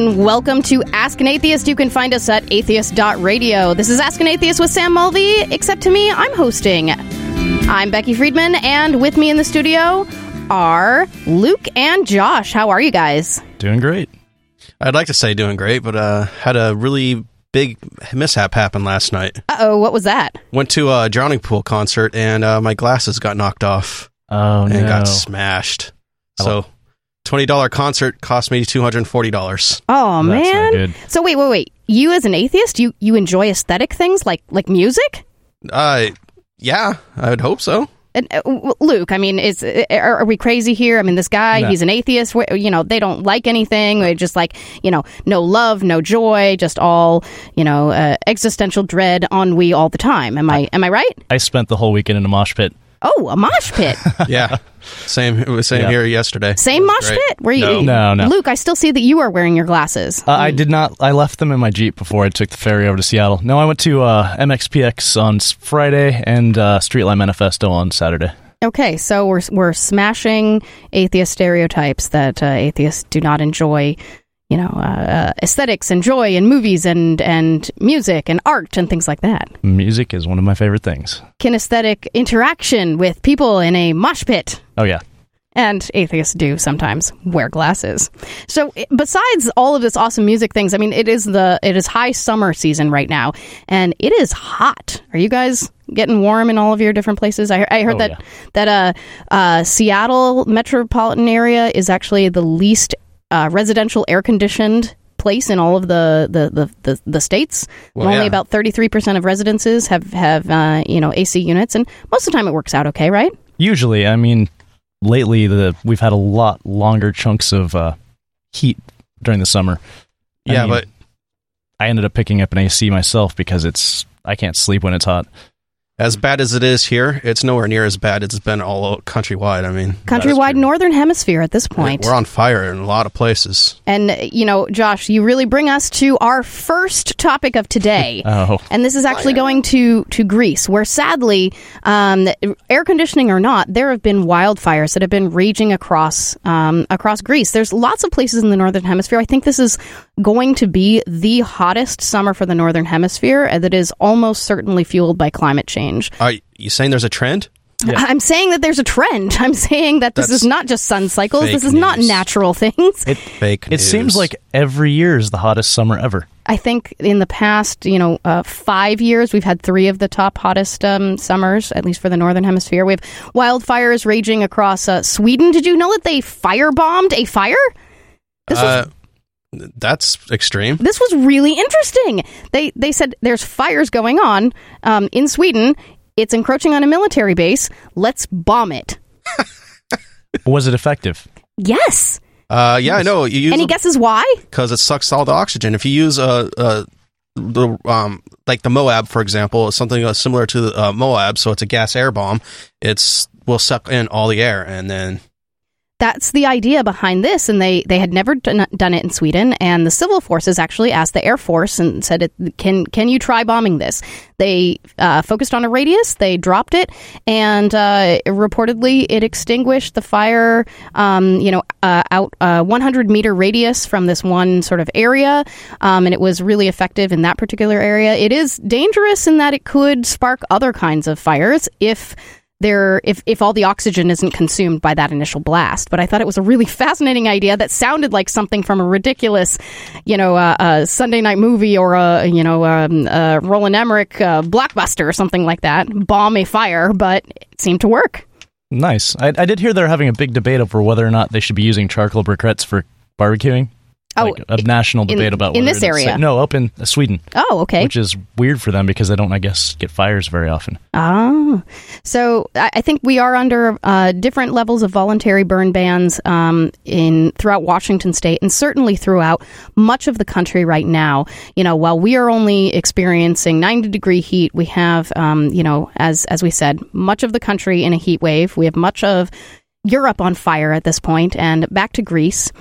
and welcome to Ask an Atheist. You can find us at atheist.radio. This is Ask an Atheist with Sam Mulvey, except to me, I'm hosting. I'm Becky Friedman, and with me in the studio are Luke and Josh. How are you guys? Doing great. I'd like to say doing great, but had a really big mishap happen last night. Uh-oh, what was that? Went to a Drowning Pool concert, and my glasses got knocked off. Oh, no. And got smashed. So, $20 concert cost me $240. Oh, That's man. not good. So wait. You as an atheist, you enjoy aesthetic things like music? Yeah, I would hope so. And, Luke, I mean, are we crazy here? I mean, this guy, No. he's an atheist. They don't like anything. They're just like, no love, no joy, just all, existential dread, ennui all the time. Am I right? I spent the whole weekend in a mosh pit. Oh, a mosh pit. Yeah, same here yesterday. Same mosh Great. pit? Were you? No. Luke, I still see that you are wearing your glasses. I did not. I left them in my Jeep before I took the ferry over to Seattle. No, I went to MXPX on Friday and Streetlight Manifesto on Saturday. Okay, so we're smashing atheist stereotypes that atheists do not enjoy, aesthetics and joy and movies and music and art and things like that. Music is one of my favorite things. Kinesthetic interaction with people in a mosh pit. Oh, yeah. And atheists do sometimes wear glasses. So besides all of this awesome music things, I mean, it is high summer season right now, and it is hot. Are you guys getting warm in all of your different places? I heard that Seattle metropolitan area is actually the least residential air conditioned place in all of the states. Well, Only yeah. about 33% of residences have AC units, and most of the time it works out okay, right? Usually, I mean, lately we've had a lot longer chunks of heat during the summer. But I ended up picking up an AC myself because I can't sleep when it's hot. as bad as it is here, it's nowhere near as bad as it's been all countrywide. I mean, Countrywide Northern Hemisphere at this point. We're on fire in a lot of places. And, Josh, you really bring us to our first topic of today. Oh. And this is actually going to Greece, where sadly, air conditioning or not, there have been wildfires that have been raging across Greece. There's lots of places in the Northern Hemisphere. I think this is going to be the hottest summer for the Northern Hemisphere that is almost certainly fueled by climate change. Are you saying there's a trend? Yeah. I'm saying that there's a trend. I'm saying that this is not just sun cycles. This is not natural things. Fake It news. seems like every year is the hottest summer ever. I think in the past, 5 years, we've had 3 of the top hottest summers, at least for the Northern Hemisphere. We have wildfires raging across Sweden. Did you know that they firebombed a fire? That's extreme. This was really interesting. They said there's fires going on in Sweden. It's encroaching on a military base. Let's bomb it. Was it effective? Yes. Yeah, I know. You use Any guesses why? because it sucks all the oxygen. If you use like the Moab, for example, something similar to the Moab, so it's a gas air bomb. Will suck in all the air, and then That's the idea behind this, and they had never done it in Sweden, and the civil forces actually asked the Air Force and said, can you try bombing this? They focused on a radius, they dropped it, and reportedly it extinguished the fire, out 100-meter radius from this one sort of area, and it was really effective in that particular area. It is dangerous in that it could spark other kinds of fires if all the oxygen isn't consumed by that initial blast. But I thought it was a really fascinating idea that sounded like something from a ridiculous, Sunday night movie or a Roland Emmerich blockbuster or something like that. Bomb a fire, but it seemed to work. Nice. I did hear they're having a big debate over whether or not they should be using charcoal briquettes for barbecuing. A national debate about in whether this it's area. No, up in Sweden. Oh, okay. Which is weird for them because they don't, I guess, get fires very often. So I think we are under different levels of voluntary burn bans throughout Washington State and certainly throughout much of the country right now. While we are only experiencing 90-degree heat, we have, as we said, much of the country in a heat wave. We have much of Europe on fire at this point, and back to Greece,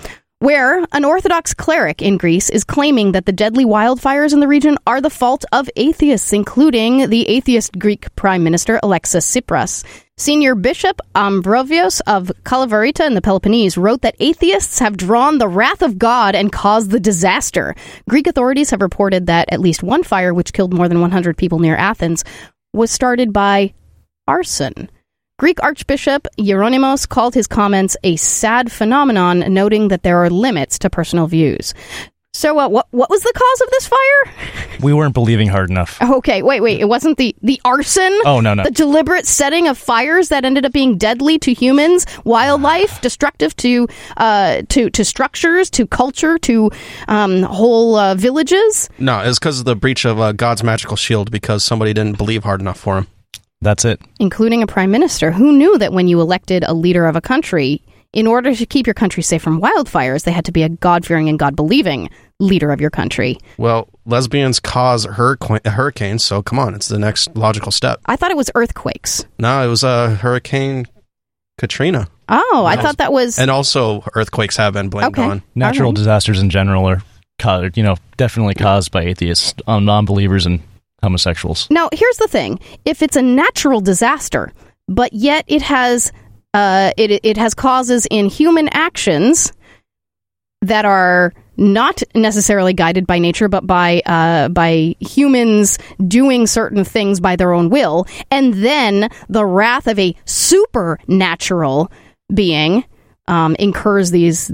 where an Orthodox cleric in Greece is claiming that the deadly wildfires in the region are the fault of atheists, including the atheist Greek Prime Minister Alexis Tsipras. Senior Bishop Ambrovios of Kalavarita in the Peloponnese wrote that atheists have drawn the wrath of God and caused the disaster. Greek authorities have reported that at least one fire, which killed more than 100 people near Athens, was started by arson. Greek Archbishop Hieronymus called his comments a sad phenomenon, noting that there are limits to personal views. So what was the cause of this fire? We weren't believing hard enough. Okay, wait. It wasn't the arson? Oh, no. The deliberate setting of fires that ended up being deadly to humans, wildlife, destructive to structures, to culture, to whole villages? No, it's because of the breach of God's magical shield because somebody didn't believe hard enough for him. That's it. Including a prime minister who knew that when you elected a leader of a country, in order to keep your country safe from wildfires, they had to be a God-fearing and God-believing leader of your country. Well, lesbians cause hurricanes, so come on, it's the next logical step. I thought it was earthquakes. No, it was Hurricane Katrina. Oh, I thought that was... And also earthquakes have been blamed on. Natural disasters in general are definitely caused by atheists, non-believers, and homosexuals. Now, here's the thing. If it's a natural disaster, but yet it has... It has causes in human actions that are not necessarily guided by nature, but by humans doing certain things by their own will, and then the wrath of a supernatural being incurs these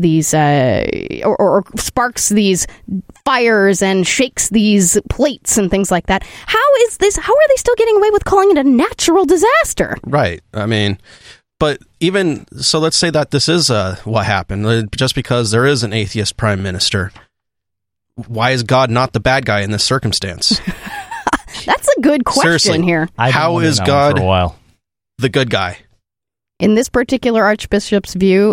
or sparks these fires and shakes these plates and things like that. How are they still getting away with calling it a natural disaster? Right. I mean... But even, so let's say that this is what happened, just because there is an atheist prime minister. Why is God not the bad guy in this circumstance? That's a good question. Seriously, here. How is God the good guy? In this particular bishop's view,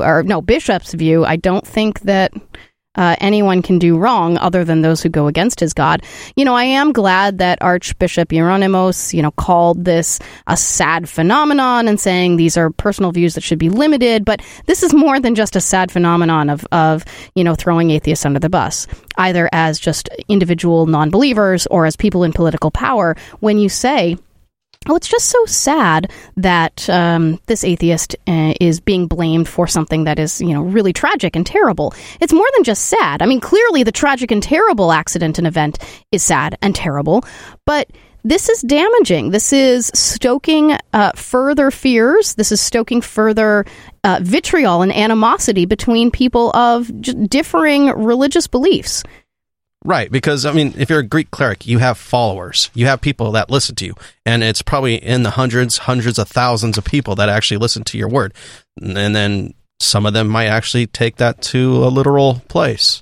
I don't think that anyone can do wrong other than those who go against his God. I am glad that Archbishop Hieronymus, called this a sad phenomenon and saying these are personal views that should be limited. But this is more than just a sad phenomenon of throwing atheists under the bus, either as just individual non-believers or as people in political power. When you say, oh, it's just so sad that this atheist is being blamed for something that is, really tragic and terrible. It's more than just sad. I mean, clearly the tragic and terrible accident and event is sad and terrible, but this is damaging. This is stoking further fears. This is stoking further vitriol and animosity between people of differing religious beliefs. Right, because, I mean, if you're a Greek cleric, you have followers. You have people that listen to you. And it's probably in the hundreds of thousands of people that actually listen to your word. And then some of them might actually take that to a literal place.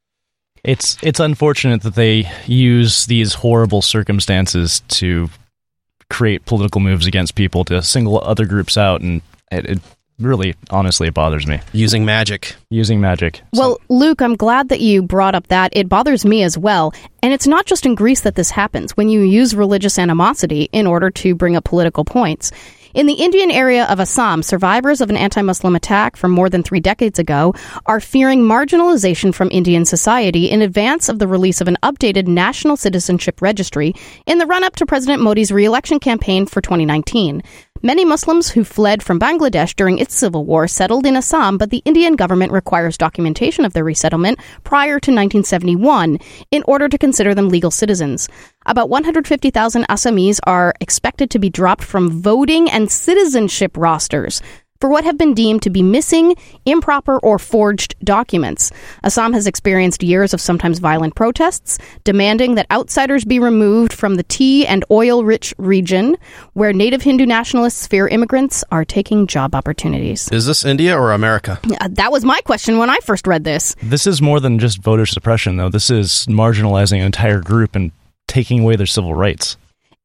It's unfortunate that they use these horrible circumstances to create political moves against people, to single other groups out, and it really, honestly, it bothers me. Using magic. Well, Luke, I'm glad that you brought up that. It bothers me as well. And it's not just in Greece that this happens, when you use religious animosity in order to bring up political points. In the Indian area of Assam, survivors of an anti-Muslim attack from more than 3 decades ago are fearing marginalization from Indian society in advance of the release of an updated national citizenship registry in the run-up to President Modi's re-election campaign for 2019. Many Muslims who fled from Bangladesh during its civil war settled in Assam, but the Indian government requires documentation of their resettlement prior to 1971 in order to consider them legal citizens. About 150,000 Assamese are expected to be dropped from voting and citizenship rosters for what have been deemed to be missing, improper, or forged documents. Assam has experienced years of sometimes violent protests, demanding that outsiders be removed from the tea and oil-rich region, where native Hindu nationalists fear immigrants are taking job opportunities. Is this India or America? That was my question when I first read this. This is more than just voter suppression, though. This is marginalizing an entire group and taking away their civil rights.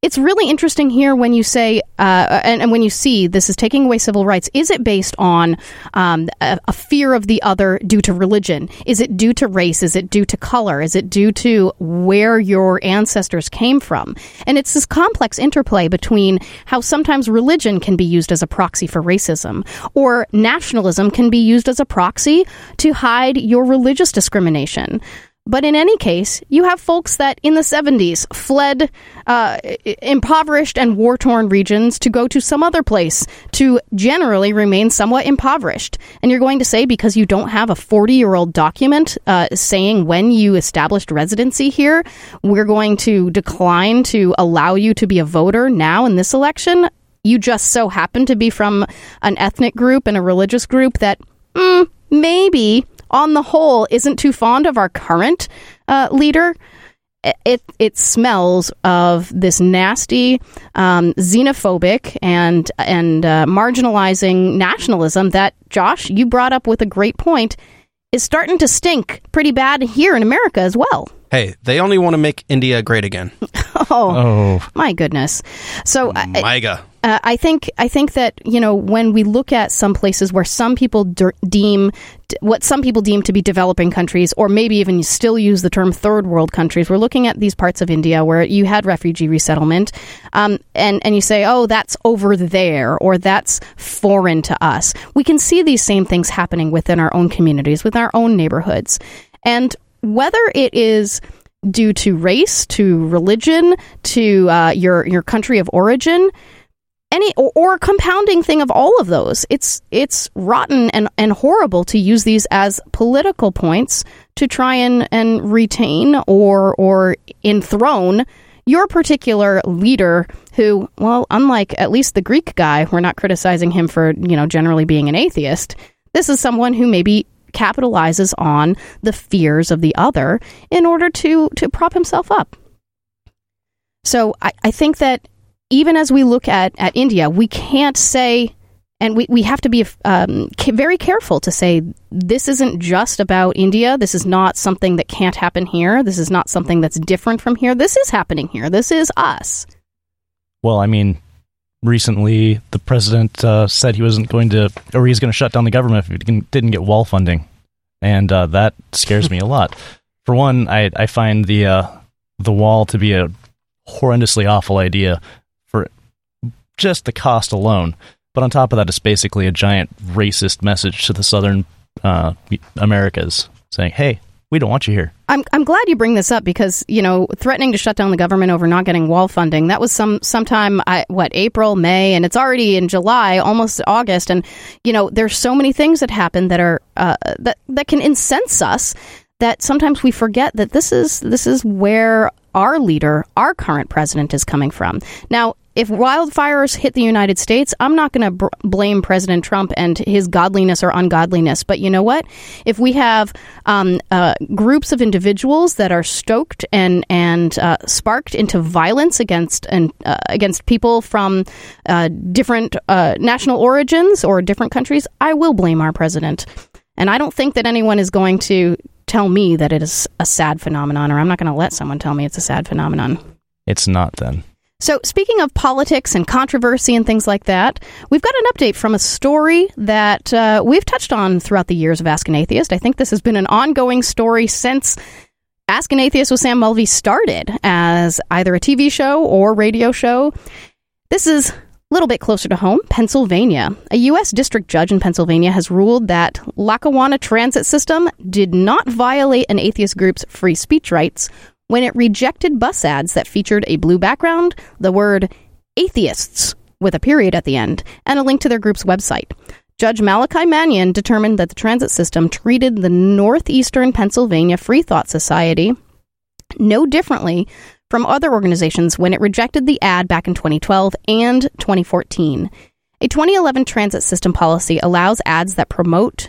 it's really interesting here when you say, and when you see this is taking away civil rights. Is it based on a fear of the other due to religion? Is it due to race? Is it due to color? Is it due to where your ancestors came from? And it's this complex interplay between how sometimes religion can be used as a proxy for racism, or nationalism can be used as a proxy to hide your religious discrimination. But in any case, you have folks that in the 70s fled impoverished and war-torn regions to go to some other place to generally remain somewhat impoverished. And you're going to say because you don't have a 40-year-old document saying when you established residency here, we're going to decline to allow you to be a voter now in this election? You just so happen to be from an ethnic group and a religious group that maybe on the whole, isn't too fond of our current leader. It smells of this nasty, xenophobic and marginalizing nationalism that, Josh, you brought up with a great point, is starting to stink pretty bad here in America as well. Hey, they only want to make India great again. Oh, my goodness. So MIGA. I think that, when we look at some places where some people deem what some people deem to be developing countries, or maybe even still use the term third world countries, we're looking at these parts of India where you had refugee resettlement, and you say, oh, that's over there, or that's foreign to us. We can see these same things happening within our own communities, with our own neighborhoods. And whether it is due to race, to religion, to your country of origin, or a compounding thing of all of those, it's rotten and horrible to use these as political points to try and retain or enthrone your particular leader who, well, unlike at least the Greek guy, we're not criticizing him for, generally being an atheist. This is someone who maybe capitalizes on the fears of the other in order to prop himself up. So I think that even as we look at India, we can't say, and we have to be very careful to say, this isn't just about India. This is not something that can't happen here. This is not something that's different from here. This is happening here. This is us. Well, I mean, recently the president said he wasn't going to, or he's going to shut down the government if he didn't get wall funding. And that scares me a lot. For one, I find the wall to be a horrendously awful idea for just the cost alone. But on top of that, it's basically a giant racist message to the southern Americas saying, hey, we don't want you here. I'm glad you bring this up because, threatening to shut down the government over not getting wall funding, that was sometime, April, May, and it's already in July, almost August. And, there's so many things that happen that are that can incense us that sometimes we forget that this is where our leader, our current president, is coming from. Now, if wildfires hit the United States, I'm not going to blame President Trump and his godliness or ungodliness. But you know what? If we have groups of individuals that are stoked and sparked into violence against people from different national origins or different countries, I will blame our president. And I don't think that anyone is going to tell me that it is a sad phenomenon, or I'm not going to let someone tell me it's a sad phenomenon. It's not, then. So speaking of politics and controversy and things like that, we've got an update from a story that we've touched on throughout the years of Ask an Atheist. I think this has been an ongoing story since Ask an Atheist with Sam Mulvey started as either a TV show or radio show. This is a little bit closer to home, Pennsylvania. A U.S. district judge in Pennsylvania has ruled that Lackawanna Transit System did not violate an atheist group's free speech rights when it rejected bus ads that featured a blue background, the word atheists with a period at the end, and a link to their group's website. Judge Malachi Mannion determined that the transit system treated the Northeastern Pennsylvania Free Thought Society no differently from other organizations when it rejected the ad back in 2012 and 2014. A 2011 transit system policy allows ads that promote,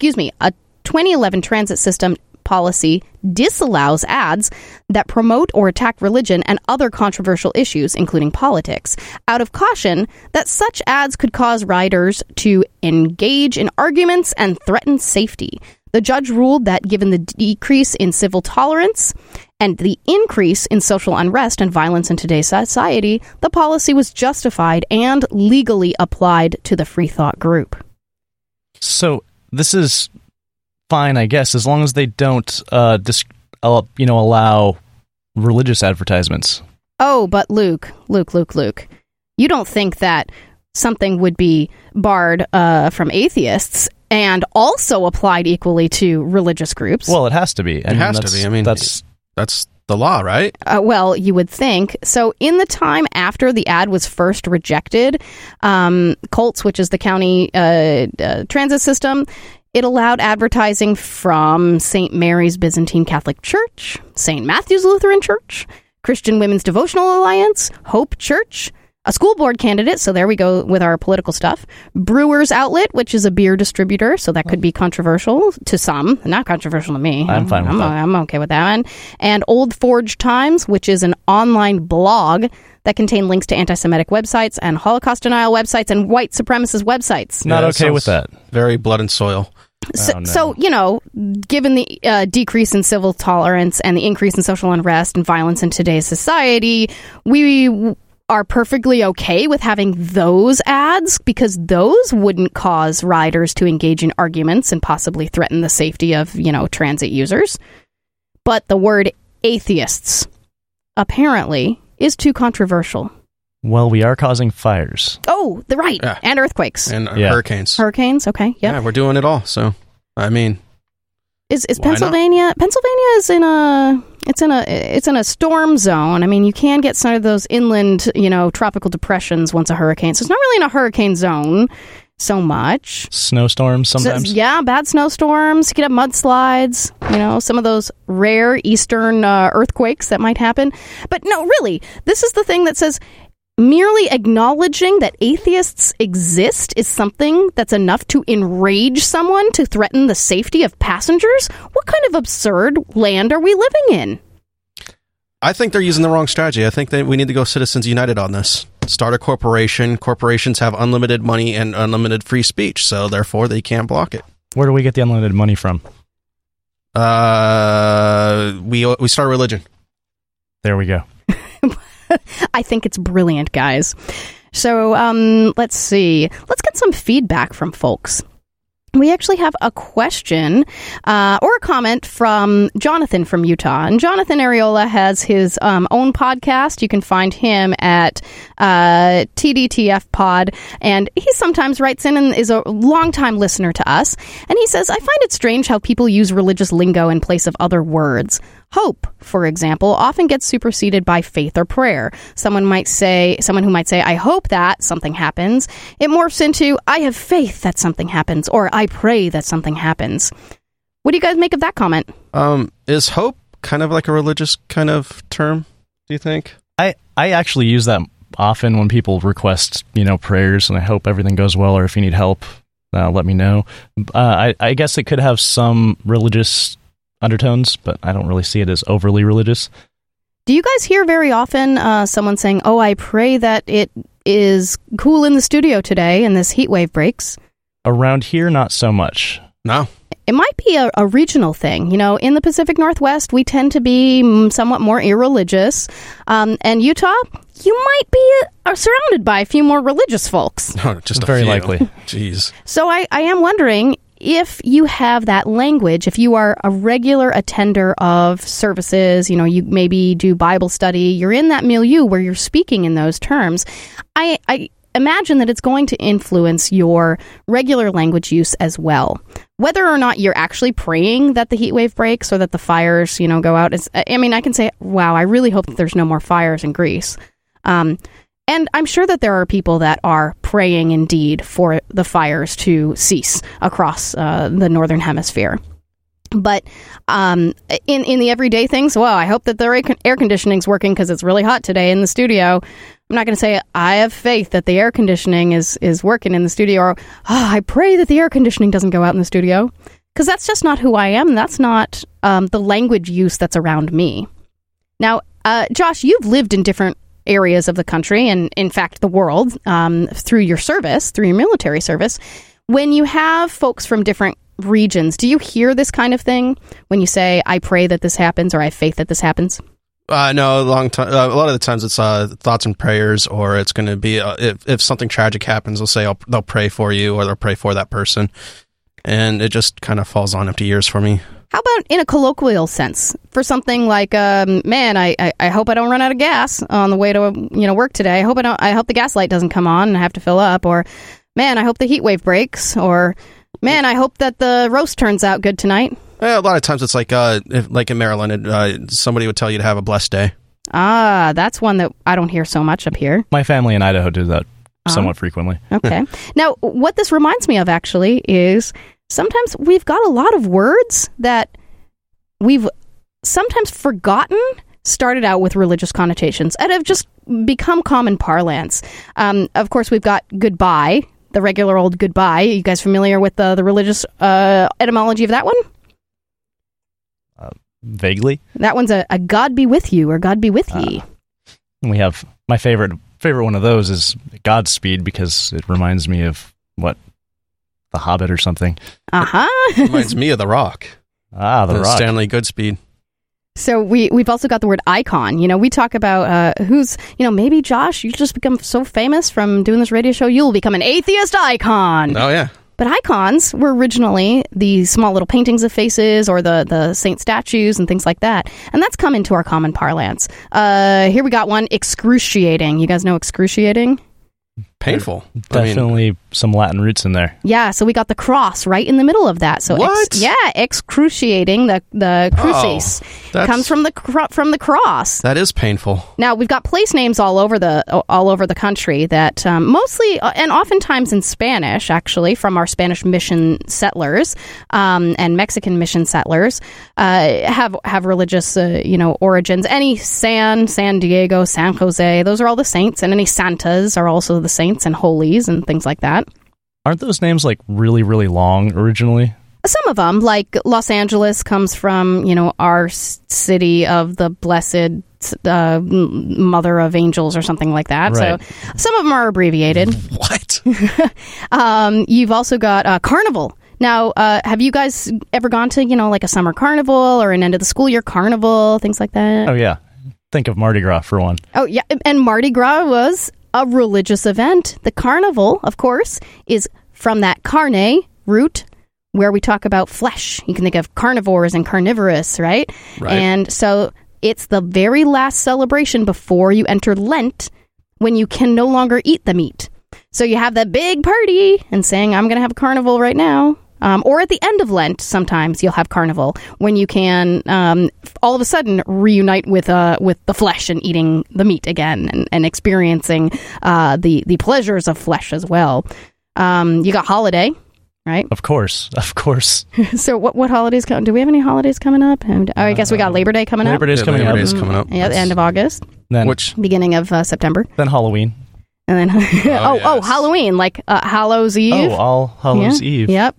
a 2011 transit system policy disallows ads that promote or attack religion and other controversial issues, including politics, out of caution that such ads could cause riders to engage in arguments and threaten safety. The judge ruled that given the decrease in civil tolerance and the increase in social unrest and violence in today's society, the policy was justified and legally applied to the Free Thought group. So this is fine, I guess, as long as they don't, allow religious advertisements. Oh, but Luke, you don't think that something would be barred from atheists and also applied equally to religious groups? Well, it has to be. It has to be. I mean, that's the law, right? Well, you would think. So in the time after the ad was first rejected, Colts, which is the county transit system, it allowed advertising from St. Mary's Byzantine Catholic Church, St. Matthew's Lutheran Church, Christian Women's Devotional Alliance, Hope Church, a school board candidate, so there we go with our political stuff, Brewers Outlet, which is a beer distributor, so that could be controversial to some, not controversial to me. I'm fine with that. I'm okay with that one. And Old Forge Times, which is an online blog that contain links to anti-Semitic websites and Holocaust denial websites and white supremacist websites. Not okay with that. Very blood and soil. So, given the decrease in civil tolerance and the increase in social unrest and violence in today's society, we are perfectly okay with having those ads because those wouldn't cause riders to engage in arguments and possibly threaten the safety of, transit users. But the word atheists apparently is too controversial. Well, we are causing fires. Oh, right. Yeah. And earthquakes. And hurricanes. Hurricanes, okay. Yep. Yeah, we're doing it all. So, I mean, is Pennsylvania? Not? Pennsylvania is in a storm zone. I mean, you can get some of those inland, tropical depressions once a hurricane. So it's not really in a hurricane zone so much. Snowstorms sometimes. So, yeah, bad snowstorms. You could have mudslides. Some of those rare eastern earthquakes that might happen. But no, really, this is the thing that says merely acknowledging that atheists exist is something that's enough to enrage someone to threaten the safety of passengers? What kind of absurd land are we living in? I think they're using the wrong strategy. I think that we need to go Citizens United on this. Start a corporation. Corporations have unlimited money and unlimited free speech, so therefore they can't block it. Where do we get the unlimited money from? We start a religion. There we go. I think it's brilliant, guys. So let's see. Let's get some feedback from folks. We actually have a question or a comment from Jonathan from Utah. And Jonathan Areola has his own podcast. You can find him at TDTF Pod. And he sometimes writes in and is a longtime listener to us. And he says, I find it strange how people use religious lingo in place of other words. Hope, for example, often gets superseded by faith or prayer. Someone who might say, I hope that something happens. It morphs into, I have faith that something happens, or I pray that something happens. What do you guys make of that comment? Is hope kind of like a religious kind of term, do you think? I actually use that often when people request, prayers, and I hope everything goes well, or if you need help, let me know. I guess it could have some religious undertones, but I don't really see it as overly religious. Do you guys hear very often someone saying, oh, I pray that it is cool in the studio today and this heat wave breaks? Around here, not so much. No. It might be a regional thing. In the Pacific Northwest, we tend to be somewhat more irreligious. And Utah, you might be surrounded by a few more religious folks. No, just very likely. Jeez. So I am wondering, if you have that language, if you are a regular attender of services, you maybe do Bible study, you're in that milieu where you're speaking in those terms, I imagine that it's going to influence your regular language use as well. Whether or not you're actually praying that the heat wave breaks or that the fires, go out. I can say, wow, I really hope that there's no more fires in Greece. And I'm sure that there are people that are praying indeed for the fires to cease across the Northern Hemisphere. But in the everyday things, well, I hope that the air conditioning's working because it's really hot today in the studio. I'm not going to say I have faith that the air conditioning is working in the studio, or I pray that the air conditioning doesn't go out in the studio, because that's just not who I am. That's not the language use that's around me. Now, Josh, you've lived in different areas of the country and, in fact, the world through your military service. When you have folks from different regions, do you hear this kind of thing when you say, I pray that this happens, or I have faith that this happens? No, a lot of the times it's thoughts and prayers, or it's going to be if something tragic happens, they'll pray for you, or they'll pray for that person, and it just kind of falls on empty ears for me. How about in a colloquial sense for something like, man, I hope I don't run out of gas on the way to work today. I hope the gas light doesn't come on and I have to fill up, or man, I hope the heat wave breaks, or man, I hope that the roast turns out good tonight. A lot of times it's like in Maryland, somebody would tell you to have a blessed day. Ah, that's one that I don't hear so much up here. My family in Idaho do that somewhat frequently. Okay. Now, what this reminds me of actually is sometimes we've got a lot of words that we've sometimes forgotten started out with religious connotations and have just become common parlance. Of course, we've got goodbye, the regular old goodbye. Are you guys familiar with the religious etymology of that one? Vaguely. That one's a God be with you, or God be with ye. We have my favorite one of those is Godspeed, because it reminds me of The Hobbit or something. Reminds me of The Rock. The Rock. Stanley Goodspeed. So we've also got the word icon. We talk about who's, maybe Josh, you just become so famous from doing this radio show, you'll become an atheist icon. Oh, yeah. But icons were originally the small little paintings of faces, or the saint statues and things like that. And that's come into our common parlance. Here we got one, excruciating. You guys know excruciating? Painful. Definitely some Latin roots in there. Yeah, so we got the cross right in the middle of that. So what? Excruciating, the crucis comes from the cross. That is painful. Now we've got place names all over the country that mostly and oftentimes in Spanish, actually, from our Spanish mission settlers and Mexican mission settlers have religious origins. Any San Diego, San Jose, those are all the saints, and any santas are also the saints and holies and things like that. Aren't those names like really, really long originally? Some of them, like Los Angeles, comes from, our city of the blessed mother of angels or something like that. Right. So some of them are abbreviated. What? You've also got Carnival. Now, have you guys ever gone to, like a summer carnival or an end of the school year carnival, things like that? Oh, yeah. Think of Mardi Gras for one. Oh, yeah. And Mardi Gras was a religious event. The carnival, of course, is from that carne root, where we talk about flesh. You can think of carnivores and carnivorous, right? And so it's the very last celebration before you enter Lent, when you can no longer eat the meat. So you have that big party and saying, I'm going to have a carnival right now. Or at the end of Lent, sometimes you'll have carnival, when you can all of a sudden reunite with the flesh and eating the meat again, and experiencing the pleasures of flesh as well. You got holiday, right? Of course. So what holidays do we have any holidays coming up? I guess we got Labor Day coming up. Labor Day's coming up. Yeah, the end of August. Then beginning of September. Then Halloween. And then Halloween, like Hallows Eve. Oh, All Hallows Eve. Yep.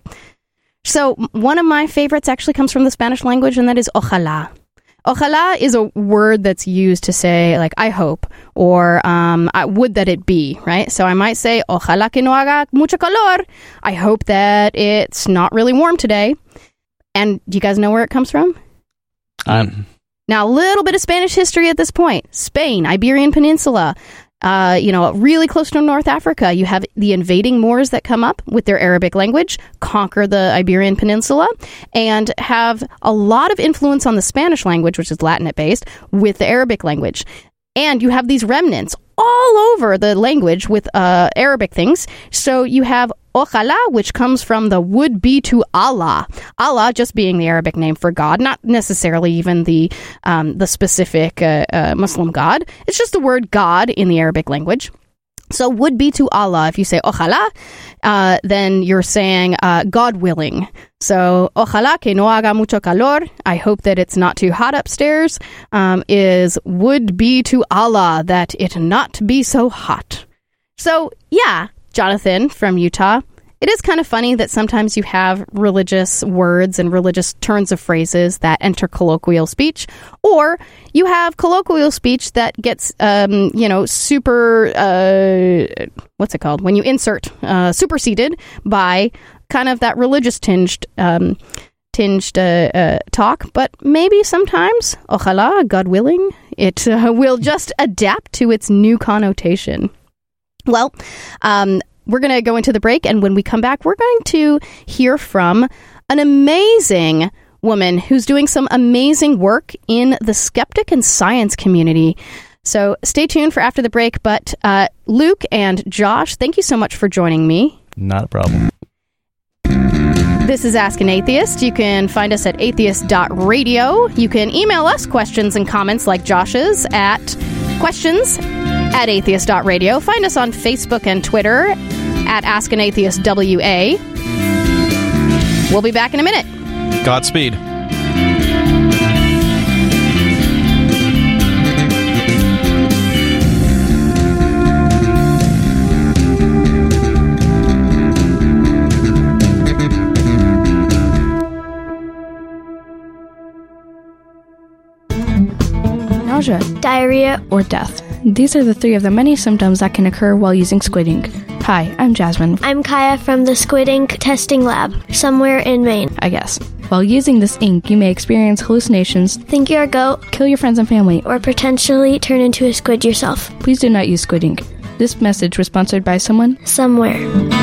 So one of my favorites actually comes from the Spanish language, and that is ojalá. Ojalá is a word that's used to say, like, I hope, or I would that it be, right? So I might say, ojalá que no haga mucho calor. I hope that it's not really warm today. And do you guys know where it comes from? Now, a little bit of Spanish history at this point. Spain, Iberian Peninsula. Really close to North Africa, you have the invading Moors that come up with their Arabic language, conquer the Iberian Peninsula, and have a lot of influence on the Spanish language, which is Latinate-based, with the Arabic language. And you have these remnants all over the language with Arabic things. So you have ojalá, which comes from the would be to Allah. Allah just being the Arabic name for God, not necessarily even the specific Muslim God. It's just the word God in the Arabic language. So would be to Allah. If you say ojalá, then you're saying God willing. So ojalá que no haga mucho calor. I hope that it's not too hot upstairs. Is would be to Allah that it not be so hot. So yeah, Jonathan from Utah. It is kind of funny that sometimes you have religious words and religious turns of phrases that enter colloquial speech, or you have colloquial speech that gets, super, what's it called? When you insert, superseded by kind of that religious tinged talk, but maybe sometimes, ojalá, God willing, it will just adapt to its new connotation. Well, we're going to go into the break, and when we come back, we're going to hear from an amazing woman who's doing some amazing work in the skeptic and science community. So stay tuned for after the break, but Luke and Josh, thank you so much for joining me. Not a problem. This is Ask an Atheist. You can find us at atheist.radio. You can email us questions and comments like Josh's at questions@atheist.radio. Find us on Facebook and Twitter at Ask an Atheist WA. We'll be back in a minute. Godspeed. Nausea, diarrhea, or death. These are the three of the many symptoms that can occur while using squid ink. Hi, I'm Jasmine. I'm Kaya from the Squid Ink Testing Lab, somewhere in Maine. I guess. While using this ink, you may experience hallucinations, think you're a goat, kill your friends and family, or potentially turn into a squid yourself. Please do not use squid ink. This message was sponsored by someone somewhere.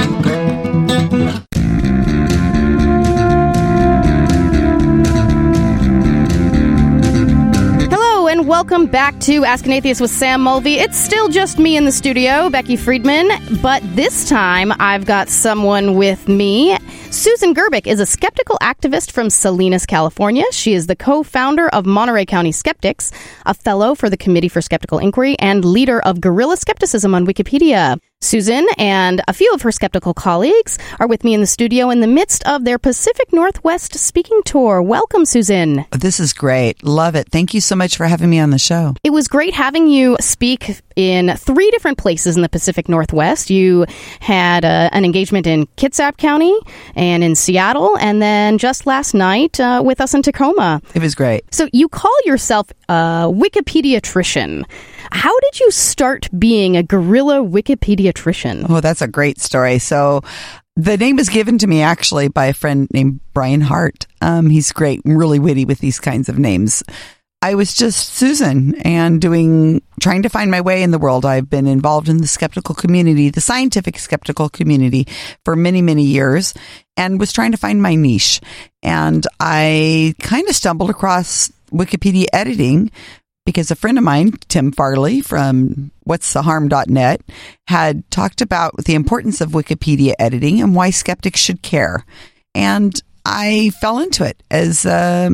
Welcome back to Ask an Atheist with Sam Mulvey. It's still just me in the studio, Becky Friedman, but this time I've got someone with me. Susan Gerbic is a skeptical activist from Salinas, California. She is the co-founder of Monterey County Skeptics, a fellow for the Committee for Skeptical Inquiry, and leader of Guerrilla Skepticism on Wikipedia. Susan and a few of her skeptical colleagues are with me in the studio in the midst of their Pacific Northwest speaking tour. Welcome, Susan. This is great. Love it. Thank you so much for having me on the show. It was great having you speak in 3 different places in the Pacific Northwest. You had an engagement in Kitsap County and in Seattle, and then just last night with us in Tacoma. It was great. So you call yourself a Wikipediatrician. How did you start being a guerrilla Wikipediatrician? Oh, that's a great story. So the name was given to me actually by a friend named Brian Hart. He's great, really witty with these kinds of names. I was just Susan and trying to find my way in the world. I've been involved in the skeptical community, the scientific skeptical community, for many, many years, and was trying to find my niche. And I kind of stumbled across Wikipedia editing because a friend of mine, Tim Farley from whatstheharm.net, had talked about the importance of Wikipedia editing and why skeptics should care. And I fell into it as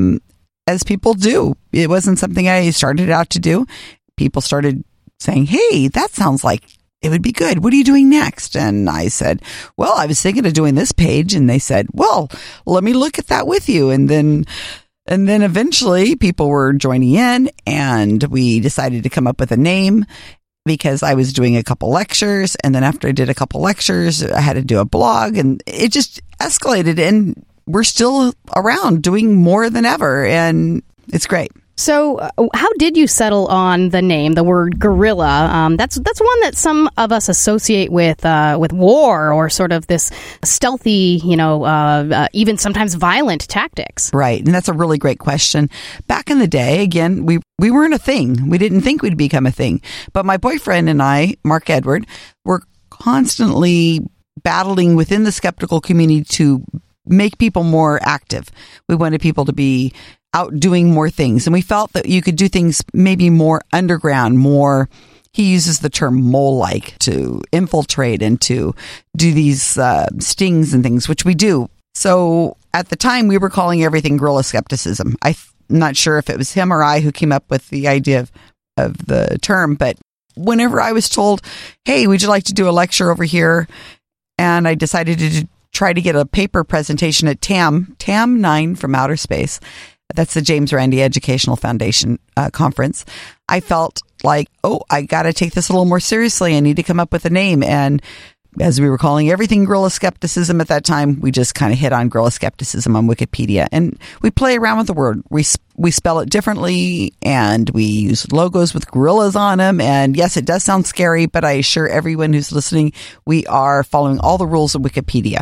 people do. It wasn't something I started out to do. People started saying, hey, that sounds like it would be good. What are you doing next? And I said, well, I was thinking of doing this page. And they said, well, let me look at that with you. And then eventually people were joining in, and we decided to come up with a name because I was doing a couple lectures. And then after I did a couple lectures, I had to do a blog, and it just escalated, and we're still around doing more than ever. And it's great. So how did you settle on the name, the word guerrilla? That's one that some of us associate with war or sort of this stealthy, even sometimes violent tactics. Right. And that's a really great question. Back in the day, again, we weren't a thing. We didn't think we'd become a thing. But my boyfriend and I, Mark Edward, were constantly battling within the skeptical community to make people more active. We wanted people to be out doing more things. And we felt that you could do things maybe more underground, more, he uses the term mole-like, to infiltrate and to do these stings and things, which we do. So at the time, we were calling everything guerrilla skepticism. I'm not sure if it was him or I who came up with the idea of the term, but whenever I was told, hey, would you like to do a lecture over here? And I decided to try to get a paper presentation at TAM 9 from outer space. That's the James Randi Educational Foundation conference. I felt like, I got to take this a little more seriously. I need to come up with a name. And as we were calling everything guerrilla skepticism at that time, we just kind of hit on guerrilla skepticism on Wikipedia. And we play around with the word. We spell it differently, and we use logos with gorillas on them. And yes, it does sound scary, but I assure everyone who's listening, we are following all the rules of Wikipedia.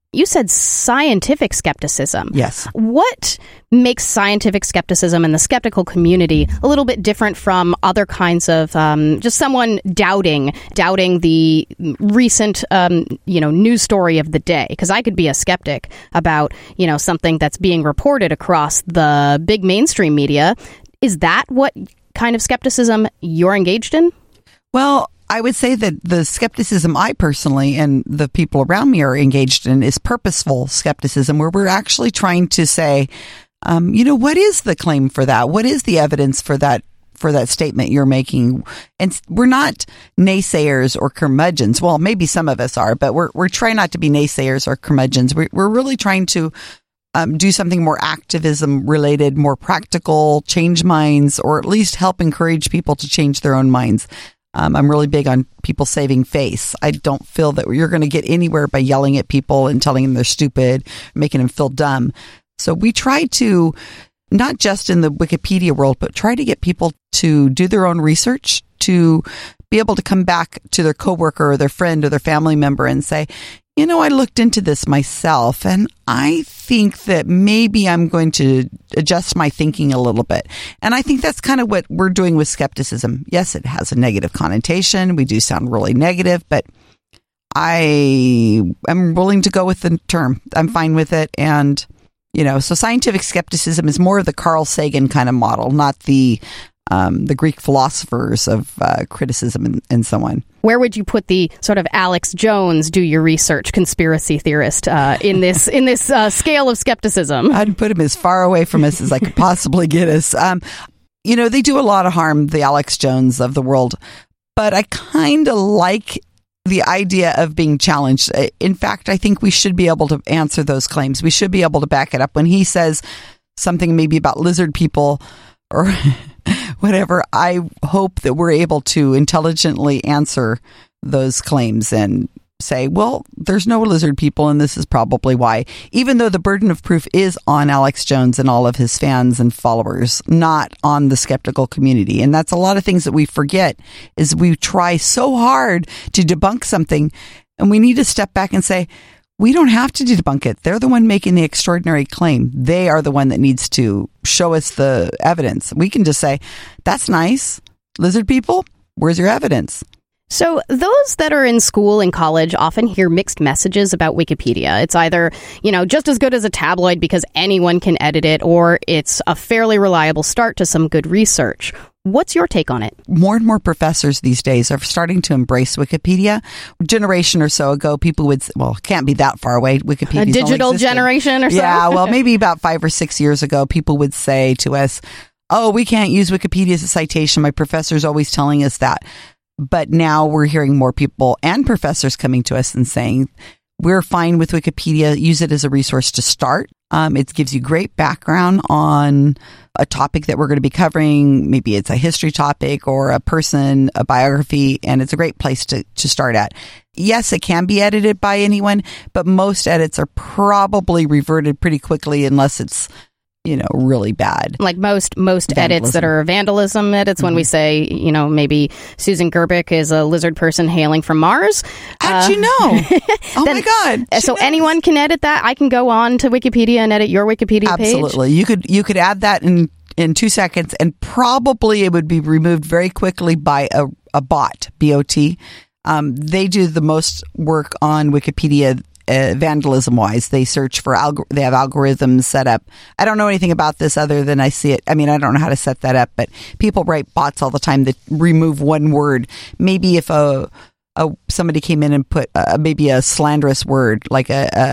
you said scientific skepticism. Yes. What makes scientific skepticism and the skeptical community a little bit different from other kinds of just someone doubting the recent news story of the day? Because I could be a skeptic about something that's being reported across the big mainstream media. Is that what kind of skepticism you're engaged in? Well, I would say that the skepticism I personally and the people around me are engaged in is purposeful skepticism, where we're actually trying to say, what is the claim for that? What is the evidence for that statement you're making? And we're not naysayers or curmudgeons. Well, maybe some of us are, but we're trying not to be naysayers or curmudgeons. We're really trying to do something more activism related, more practical, change minds, or at least help encourage people to change their own minds. I'm really big on people saving face. I don't feel that you're going to get anywhere by yelling at people and telling them they're stupid, making them feel dumb. So we try to, not just in the Wikipedia world, but try to get people to do their own research, to be able to come back to their coworker or their friend or their family member and say, I looked into this myself and I think that maybe I'm going to adjust my thinking a little bit. And I think that's kind of what we're doing with skepticism. Yes, it has a negative connotation. We do sound really negative, but I am willing to go with the term. I'm fine with it. And, so scientific skepticism is more of the Carl Sagan kind of model, not the Greek philosophers of criticism and so on. Where would you put the sort of Alex Jones do your research conspiracy theorist in this scale of skepticism? I'd put him as far away from us as I could possibly get us. They do a lot of harm, the Alex Jones of the world, but I kind of like the idea of being challenged. In fact, I think we should be able to answer those claims. We should be able to back it up. When he says something maybe about lizard people or whatever, I hope that we're able to intelligently answer those claims and say, well, there's no lizard people and this is probably why, even though the burden of proof is on Alex Jones and all of his fans and followers, not on the skeptical community. And that's a lot of things that we forget, is we try so hard to debunk something and we need to step back and say, we don't have to debunk it. They're the one making the extraordinary claim. They are the one that needs to show us the evidence. We can just say, that's nice. Lizard people, where's your evidence? So those that are in school and college often hear mixed messages about Wikipedia. It's either, just as good as a tabloid because anyone can edit it, or it's a fairly reliable start to some good research. What's your take on it? More and more professors these days are starting to embrace Wikipedia. A generation or so ago, people would say, well, it can't be that far away. Wikipedia, a digital generation or so? Yeah, well, maybe about 5 or 6 years ago, people would say to us, oh, we can't use Wikipedia as a citation. My professor's always telling us that. But now we're hearing more people and professors coming to us and saying, we're fine with Wikipedia. Use it as a resource to start. It gives you great background on a topic that we're going to be covering. Maybe it's a history topic or a person, a biography, and it's a great place to start at. Yes, it can be edited by anyone, but most edits are probably reverted pretty quickly unless it's really bad. Like most edits that are vandalism edits, when we say, maybe Susan Gerbic is a lizard person hailing from Mars. How'd you know? Oh my God. So anyone can edit that? I can go on to Wikipedia and edit your Wikipedia page? Absolutely. You could add that in 2 seconds, and probably it would be removed very quickly by a bot, B-O-T. They do the most work on Wikipedia vandalism wise. They search for they have algorithms set up. I don't know anything about this other than I see it. I mean, I don't know how to set that up, but people write bots all the time that remove one word. Maybe if somebody came in and put maybe a slanderous word, like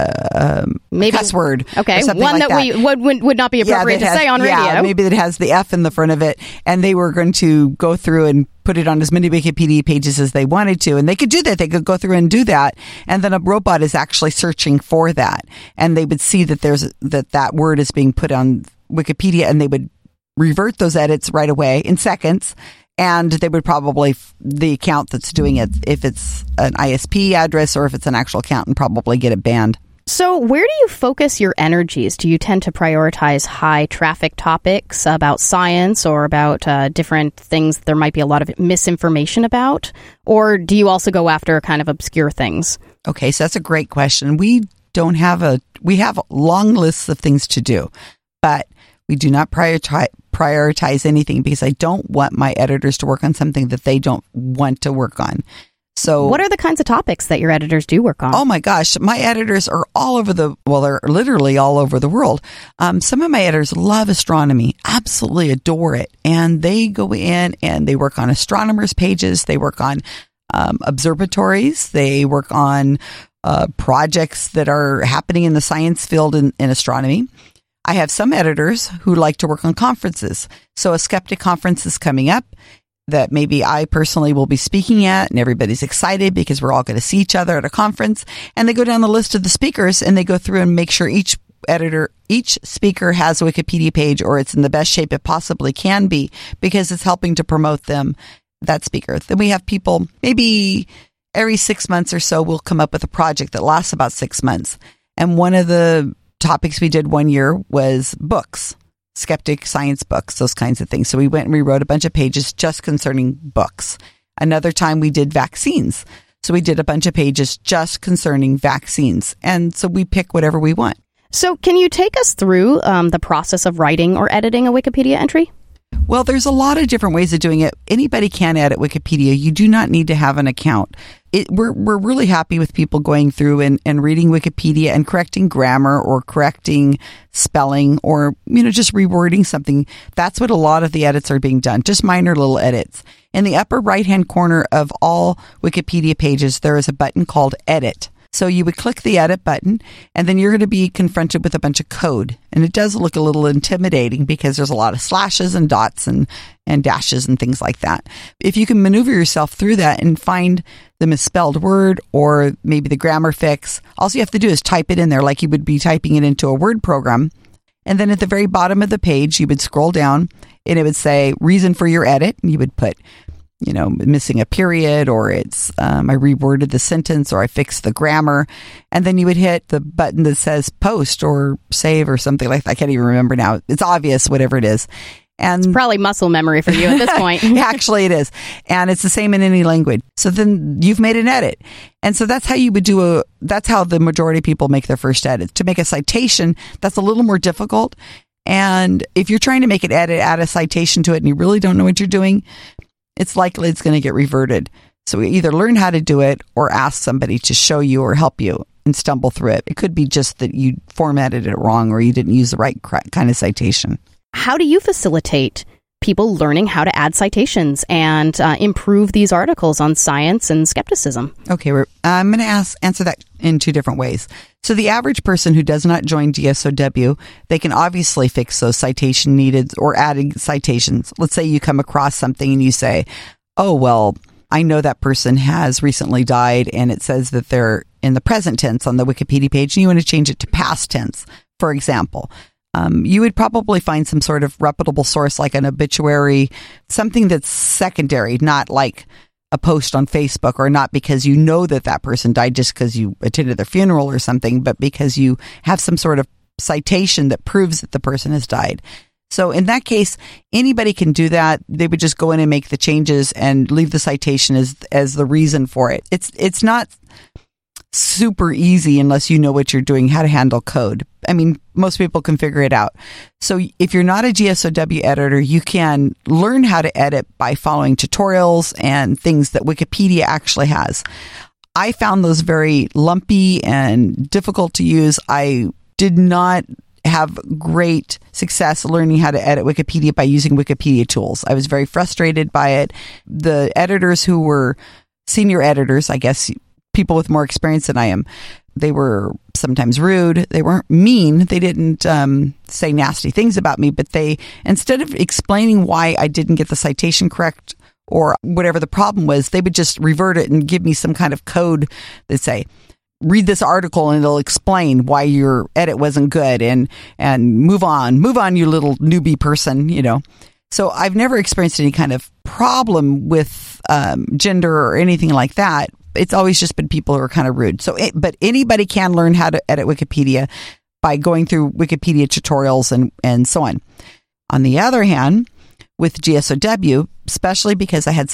a cuss word, okay, one like that would not be appropriate to say on radio. Yeah, maybe that has the F in the front of it, and they were going to go through and put it on as many Wikipedia pages as they wanted to, and they could do that. They could go through and do that, and then a robot is actually searching for that, and they would see that that word is being put on Wikipedia, and they would revert those edits right away in seconds. And they would probably, the account that's doing it, if it's an ISP address or if it's an actual account, and probably get it banned. So where do you focus your energies? Do you tend to prioritize high traffic topics about science or about different things there might be a lot of misinformation about? Or do you also go after kind of obscure things? Okay, so that's a great question. We we have long lists of things to do, but we do not prioritize anything because I don't want my editors to work on something that they don't want to work on. So what are the kinds of topics that your editors do work on? Oh my gosh, my editors are all over they're literally all over the world. Some of my editors love astronomy, absolutely adore it. And they go in and they work on astronomers' pages. They work on observatories. They work on projects that are happening in the science field in astronomy. I have some editors who like to work on conferences. So a Skeptic conference is coming up that maybe I personally will be speaking at, and everybody's excited because we're all going to see each other at a conference. And they go down the list of the speakers and they go through and make sure each speaker has a Wikipedia page, or it's in the best shape it possibly can be, because it's helping to promote that speaker. Then we have people, maybe every 6 months or so, we'll come up with a project that lasts about 6 months. And one of the topics we did one year was books. Skeptic science books, those kinds of things. So we went and rewrote a bunch of pages just concerning books. Another time we did vaccines. So we did a bunch of pages just concerning vaccines. And so we pick whatever we want. So can you take us through the process of writing or editing a Wikipedia entry? Well, there's a lot of different ways of doing it. Anybody can edit Wikipedia. You do not need to have an account. We're really happy with people going through and reading Wikipedia and correcting grammar or correcting spelling or, just rewording something. That's what a lot of the edits are being done, just minor little edits. In the upper right-hand corner of all Wikipedia pages, there is a button called Edit. So you would click the edit button, and then you're going to be confronted with a bunch of code. And it does look a little intimidating because there's a lot of slashes and dots and dashes and things like that. If you can maneuver yourself through that and find the misspelled word or maybe the grammar fix, all you have to do is type it in there like you would be typing it into a Word program. And then at the very bottom of the page, you would scroll down and it would say reason for your edit. And you would put missing a period, or it's I reworded the sentence, or I fixed the grammar. And then you would hit the button that says post or save or something like that. I can't even remember now. It's obvious, whatever it is. And it's probably muscle memory for you at this point. Actually, it is. And it's the same in any language. So then you've made an edit. And so that's how you would that's how the majority of people make their first edit. To make a citation, that's a little more difficult. And if you're trying to make an edit, add a citation to it, and you really don't know what you're doing, it's likely it's going to get reverted. So we either learn how to do it or ask somebody to show you or help you and stumble through it. It could be just that you formatted it wrong or you didn't use the right kind of citation. How do you facilitate people learning how to add citations and improve these articles on science and skepticism? Okay, I'm going to answer that in two different ways. So the average person who does not join GSOW, they can obviously fix those citation needed or adding citations. Let's say you come across something and you say, oh, well, I know that person has recently died and it says that they're in the present tense on the Wikipedia page and you want to change it to past tense, for example. You would probably find some sort of reputable source like an obituary, something that's secondary, not like a post on Facebook, or not because you know that person died just because you attended their funeral or something, but because you have some sort of citation that proves that the person has died. So in that case, anybody can do that. They would just go in and make the changes and leave the citation as the reason for it. It's not super easy unless you know what you're doing, how to handle code. I mean, most people can figure it out. So if you're not a GSOW editor, you can learn how to edit by following tutorials and things that Wikipedia actually has. I found those very lumpy and difficult to use. I did not have great success learning how to edit Wikipedia by using Wikipedia tools. I was very frustrated by it. The editors who were senior editors, I guess, people with more experience than I am, they were sometimes rude. They weren't mean. They didn't say nasty things about me, but they, instead of explaining why I didn't get the citation correct or whatever the problem was, they would just revert it and give me some kind of code that say, read this article and it'll explain why your edit wasn't good and move on, you little newbie person, So I've never experienced any kind of problem with gender or anything like that. It's always just been people who are kind of rude. But anybody can learn how to edit Wikipedia by going through Wikipedia tutorials and so on. On the other hand, with GSOW, especially because I had such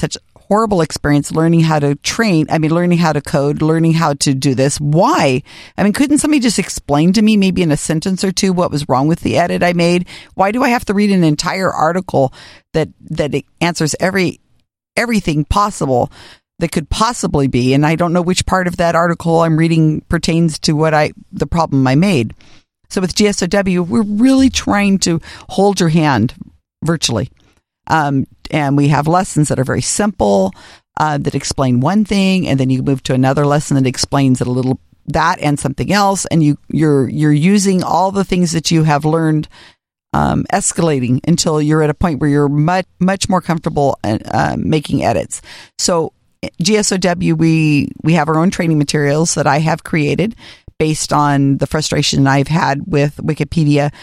horrible experience learning how to learning how to code, learning how to do this. Why? I mean, couldn't somebody just explain to me maybe in a sentence or two what was wrong with the edit I made? Why do I have to read an entire article that it answers everything possible that could possibly be? And I don't know which part of that article I'm reading pertains to the problem I made. So with GSOW, we're really trying to hold your hand virtually. And we have lessons that are very simple, that explain one thing, and then you move to another lesson that explains that and something else, and you're using all the things that you have learned, escalating until you're at a point where you're much more comfortable making edits. So GSOW, we have our own training materials that I have created based on the frustration I've had with Wikipedia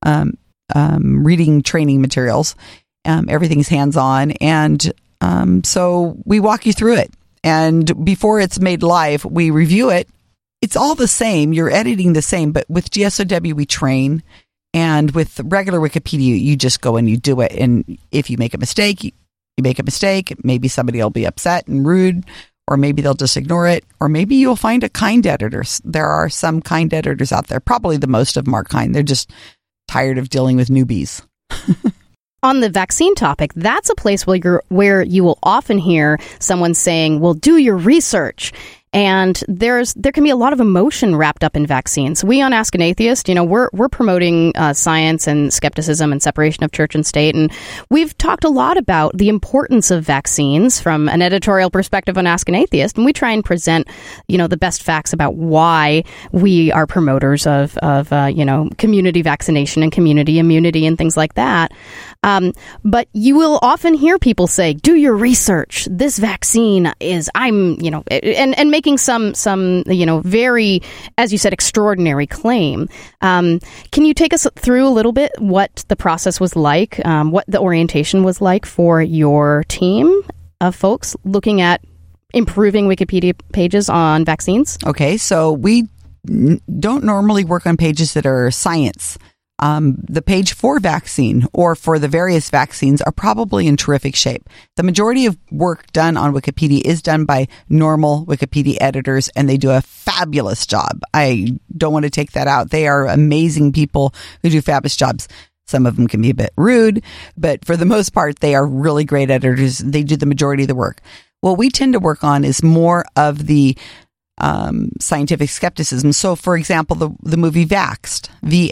reading training materials. Everything's hands-on, and so we walk you through it. And before it's made live, we review it. It's all the same. You're editing the same, but with GSOW, we train. And with regular Wikipedia, you just go and you do it. And if you make a mistake, you make a mistake. Maybe somebody will be upset and rude, or maybe they'll just ignore it, or maybe you'll find a kind editor. There are some kind editors out there. Probably the most of them are kind. They're just tired of dealing with newbies. On the vaccine topic, that's a place where you will often hear someone saying, well, do your research. And there can be a lot of emotion wrapped up in vaccines. We on Ask an Atheist, we're promoting science and skepticism and separation of church and state. And we've talked a lot about the importance of vaccines from an editorial perspective on Ask an Atheist. And we try and present, the best facts about why we are promoters of community vaccination and community immunity and things like that. But you will often hear people say, do your research. This vaccine is, and making some very, as you said, extraordinary claim. Can you take us through a little bit what the process was like, what the orientation was like for your team of folks looking at improving Wikipedia pages on vaccines? Okay, so we don't normally work on pages that are science. The page for vaccine or for the various vaccines are probably in terrific shape. The majority of work done on Wikipedia is done by normal Wikipedia editors, and they do a fabulous job. I don't want to take that out. They are amazing people who do fabulous jobs. Some of them can be a bit rude, but for the most part, they are really great editors. They do the majority of the work. What we tend to work on is more of the scientific skepticism. So, for example, the movie Vaxxed,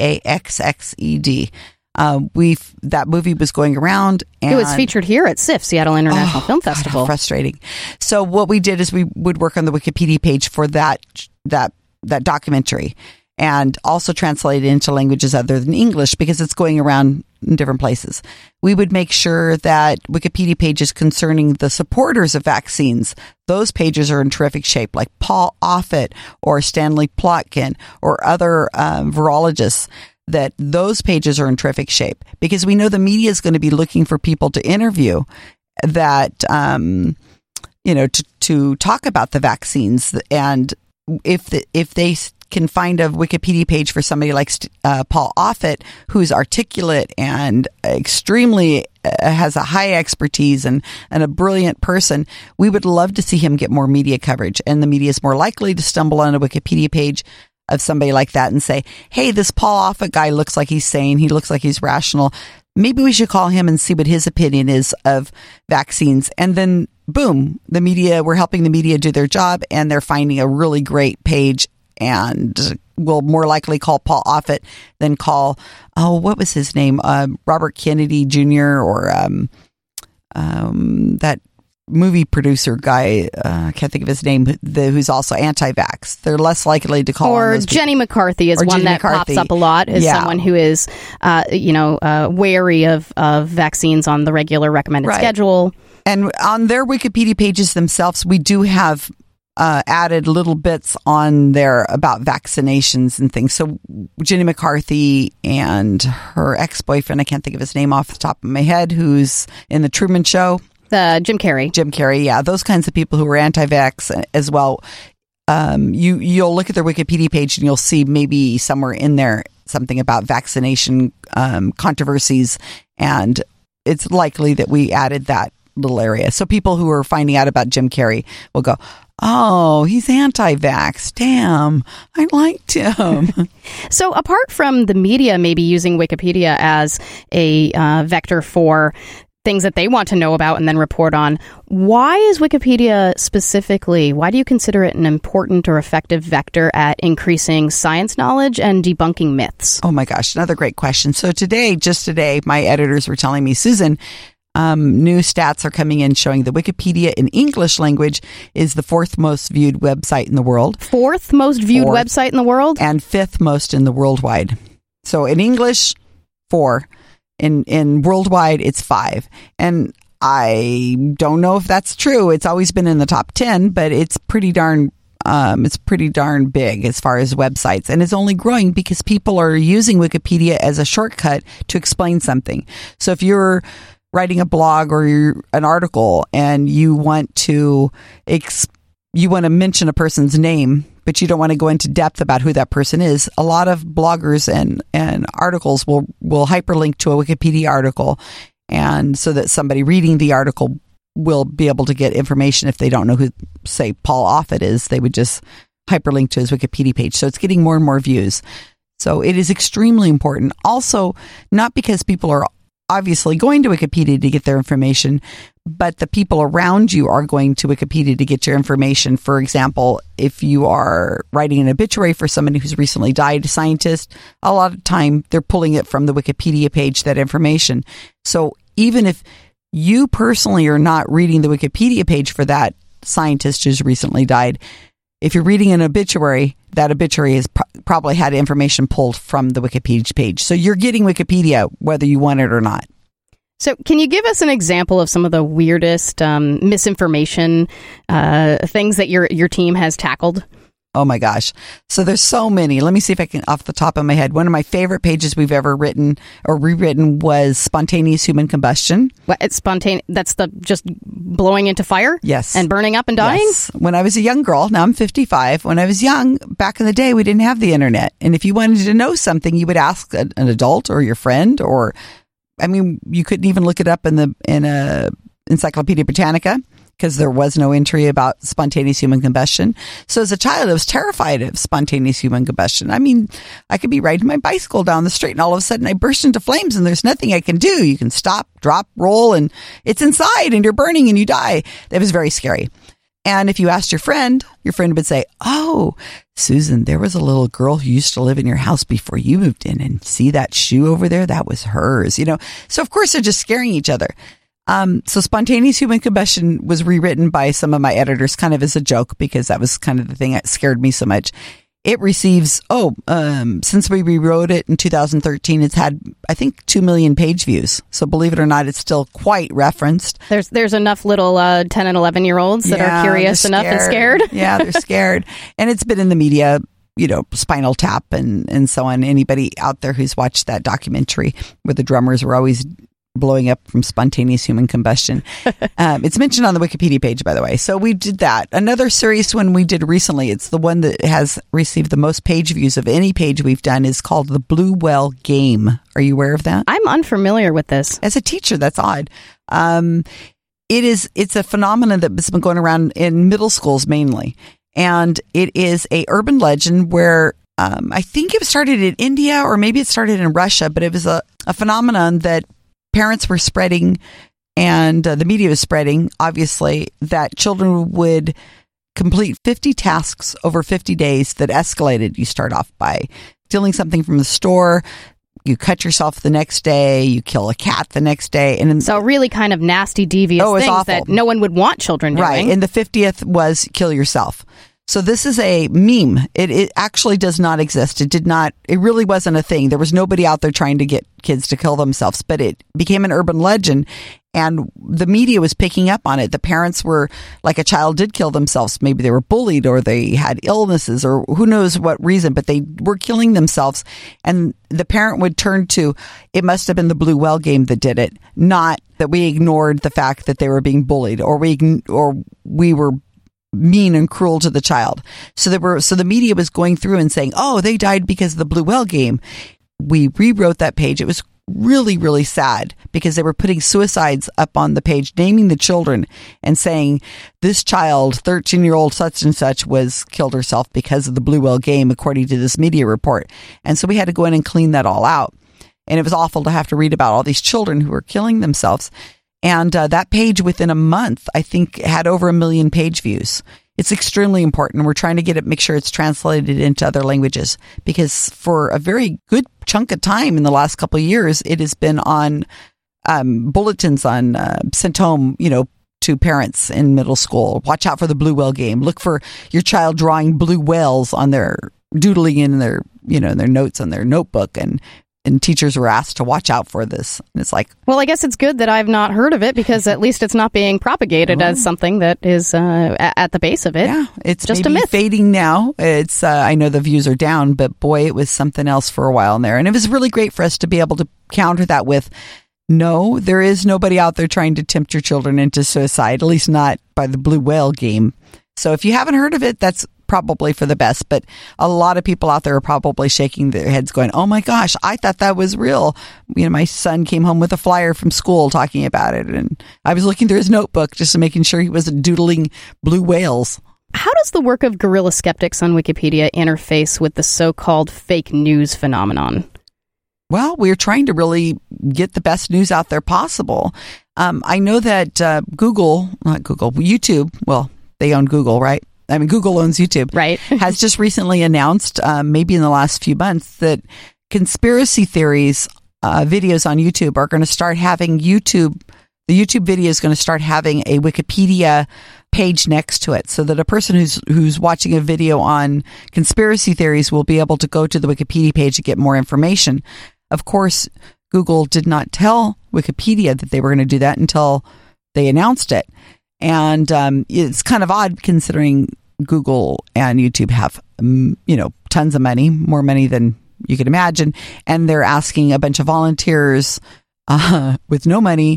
VAXXED. That movie was going around, and it was featured here at SIFF, Seattle International Film Festival. God, frustrating. So, what we did is we would work on the Wikipedia page for that documentary, and also translate it into languages other than English because it's going around in different places. We would make sure that Wikipedia pages concerning the supporters of vaccines, those pages are in terrific shape, like Paul Offit or Stanley Plotkin or other virologists, that those pages are in terrific shape because we know the media is going to be looking for people to interview that, to talk about the vaccines. And if they can find a Wikipedia page for somebody like Paul Offit, who's articulate and extremely has a high expertise and a brilliant person, we would love to see him get more media coverage. And the media is more likely to stumble on a Wikipedia page of somebody like that and say, hey, this Paul Offit guy looks like he's sane. He looks like he's rational. Maybe we should call him and see what his opinion is of vaccines. And then, boom, we're helping the media do their job, and they're finding a really great page and will more likely call Paul Offit than call, what was his name? Robert Kennedy Jr. or that movie producer guy, I can't think of his name, who's also anti-vax. They're less likely to call or Jenny McCarthy is one that pops up a lot as someone who is, wary of vaccines on the regular recommended schedule. And on their Wikipedia pages themselves, we do have added little bits on there about vaccinations and things. So Jenny McCarthy and her ex-boyfriend, I can't think of his name off the top of my head, who's in the Truman Show. Jim Carrey. Jim Carrey, yeah. Those kinds of people who are anti-vax as well. You'll look at their Wikipedia page and you'll see maybe somewhere in there something about vaccination controversies, and it's likely that we added that little area. So people who are finding out about Jim Carrey will go, oh, he's anti-vax. Damn, I liked him. So apart from the media maybe using Wikipedia as a vector for things that they want to know about and then report on, why is Wikipedia specifically, why do you consider it an important or effective vector at increasing science knowledge and debunking myths? Oh my gosh, another great question. So just today, my editors were telling me, Susan, new stats are coming in showing that Wikipedia in English language is the 4th most viewed website in the world. 4th most viewed website in the world? And 5th most in the worldwide. So in English, 4. In worldwide, it's 5. And I don't know if that's true. It's always been in the top 10, but it's pretty darn big as far as websites. And it's only growing because people are using Wikipedia as a shortcut to explain something. So if you're writing a blog or an article and you want to mention a person's name, but you don't want to go into depth about who that person is, a lot of bloggers and articles will hyperlink to a Wikipedia article, and so that somebody reading the article will be able to get information. If they don't know who, say, Paul Offit is, they would just hyperlink to his Wikipedia page. So it's getting more and more views. So it is extremely important. Also, not because people are obviously going to Wikipedia to get their information, but the people around you are going to Wikipedia to get your information. For example, if you are writing an obituary for somebody who's recently died, a scientist, a lot of time they're pulling it from the Wikipedia page, that information. So even if you personally are not reading the Wikipedia page for that scientist who's recently died, if you're reading an obituary, that obituary has probably had information pulled from the Wikipedia page. So you're getting Wikipedia whether you want it or not. So can you give us an example of some of the weirdest misinformation things that your team has tackled? Oh my gosh. So there's so many. Let me see if I can, off the top of my head. One of my favorite pages we've ever written or rewritten was spontaneous human combustion. What, it's spontaneous? That's the just blowing into fire? Yes. And burning up and dying? Yes. When I was a young girl, now I'm 55. When I was young, back in the day, we didn't have the internet. And if you wanted to know something, you would ask an adult or your friend, or, I mean, you couldn't even look it up in a Encyclopedia Britannica, because there was no entry about spontaneous human combustion. So as a child, I was terrified of spontaneous human combustion. I mean, I could be riding my bicycle down the street and all of a sudden I burst into flames and there's nothing I can do. You can stop, drop, roll, and it's inside and you're burning and you die. That was very scary. And if you asked your friend would say, oh, Susan, there was a little girl who used to live in your house before you moved in, and see that shoe over there? That was hers, you know? So of course they're just scaring each other. So spontaneous human combustion was rewritten by some of my editors kind of as a joke, because that was kind of the thing that scared me so much. It receives, since we rewrote it in 2013, it's had, I think, 2 million page views. So believe it or not, it's still quite referenced. There's enough little 10 and 11-year-olds that are curious enough and scared. Yeah, they're scared. And it's been in the media, you know, Spinal Tap and so on. Anybody out there who's watched that documentary where the drummers were always blowing up from spontaneous human combustion. It's mentioned on the Wikipedia page, by the way. So we did that. Another serious one we did recently, it's the one that has received the most page views of any page we've done, is called the Blue Well Game. Are you aware of that? I'm unfamiliar with this. As a teacher, that's odd. It's a phenomenon that's been going around in middle schools mainly. And it is a urban legend where I think it started in India, or maybe it started in Russia, but it was a phenomenon that parents were spreading, and the media was spreading, obviously, that children would complete 50 tasks over 50 days that escalated. You start off by stealing something from the store, you cut yourself the next day, you kill a cat the next day. And so really kind of nasty, devious things that no one would want children doing. Right, and the 50th was kill yourself. So this is a meme. It actually does not exist. It really wasn't a thing. There was nobody out there trying to get kids to kill themselves, but it became an urban legend, and the media was picking up on it. The parents were like, a child did kill themselves. Maybe they were bullied, or they had illnesses, or who knows what reason, but they were killing themselves. And the parent would turn to, it must have been the Blue Well Game that did it, not that we ignored the fact that they were being bullied, or we were mean and cruel to the child. So the media was going through and saying, oh, they died because of the Blue Well Game. We rewrote that page. It was really, really sad because they were putting suicides up on the page, naming the children and saying this child, 13-year-old such and such, was killed herself because of the Blue Whale game, according to this media report. And so we had to go in and clean that all out. And it was awful to have to read about all these children who were killing themselves. And that page within a month, I think, had over 1 million page views. It's extremely important. We're trying to get it, make sure it's translated into other languages, because for a very good chunk of time in the last couple of years, it has been on bulletins sent home, to parents in middle school. Watch out for the Blue Whale game. Look for your child drawing blue whales on their doodling in their, in their notes on their notebook, and teachers were asked to watch out for this. And it's like, well, I guess it's good that I've not heard of it, because at least it's not being propagated as something that is at the base of it. Yeah, it's just maybe a myth. Fading now. It's I know the views are down, but boy, it was something else for a while in there. And it was really great for us to be able to counter that with, no, there is nobody out there trying to tempt your children into suicide, at least not by the Blue Whale game. So if you haven't heard of it, that's probably for the best, but a lot of people out there are probably shaking their heads going, oh my gosh, I thought that was real. My son came home with a flyer from school talking about it, and I was looking through his notebook just making sure he wasn't doodling blue whales. How does the work of guerrilla skeptics on Wikipedia interface with the so-called fake news phenomenon? Well, we're trying to really get the best news out there possible. I know that YouTube, well, they own Google, right? I mean, Google owns YouTube, right? Has just recently announced, maybe in the last few months, that conspiracy theories videos on YouTube are going to start having the YouTube video is going to start having a Wikipedia page next to it, so that a person who's watching a video on conspiracy theories will be able to go to the Wikipedia page to get more information. Of course, Google did not tell Wikipedia that they were going to do that until they announced it. And it's kind of odd considering Google and YouTube have, tons of money, more money than you could imagine. And they're asking a bunch of volunteers with no money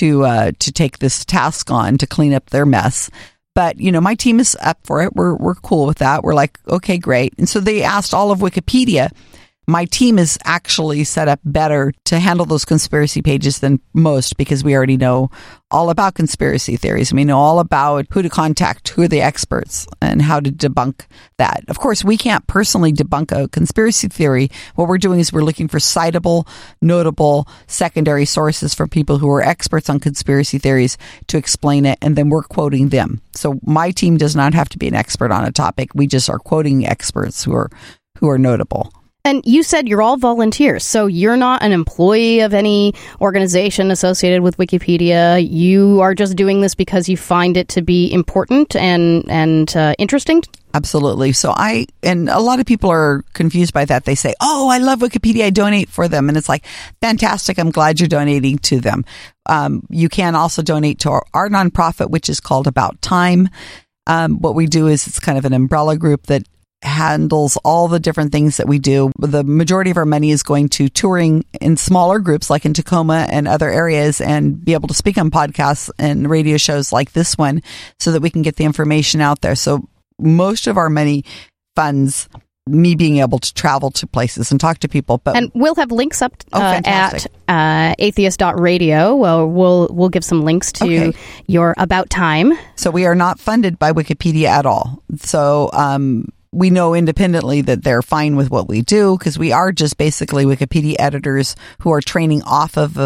to take this task on to clean up their mess. But, my team is up for it. We're cool with that. We're like, okay, great. And so they asked all of Wikipedia. My team is actually set up better to handle those conspiracy pages than most, because we already know all about conspiracy theories. We know all about who to contact, who are the experts, and how to debunk that. Of course, we can't personally debunk a conspiracy theory. What we're doing is we're looking for citable, notable, secondary sources from people who are experts on conspiracy theories to explain it, and then we're quoting them. So my team does not have to be an expert on a topic. We just are quoting experts who are notable. And you said you're all volunteers, so you're not an employee of any organization associated with Wikipedia. You are just doing this because you find it to be important and interesting? Absolutely. So and a lot of people are confused by that. They say, oh, I love Wikipedia, I donate for them. And it's like, fantastic, I'm glad you're donating to them. You can also donate to our nonprofit, which is called About Time. What we do is it's kind of an umbrella group that handles all the different things that we do. The majority of our money is going to touring in smaller groups like in Tacoma and other areas, and be able to speak on podcasts and radio shows like this one so that we can get the information out there. So most of our money funds me being able to travel to places and talk to people. And we'll have links up at atheist.radio. Well, we'll give some links to your About Time. So we are not funded by Wikipedia at all. So we know independently that they're fine with what we do, because we are just basically Wikipedia editors who are training off of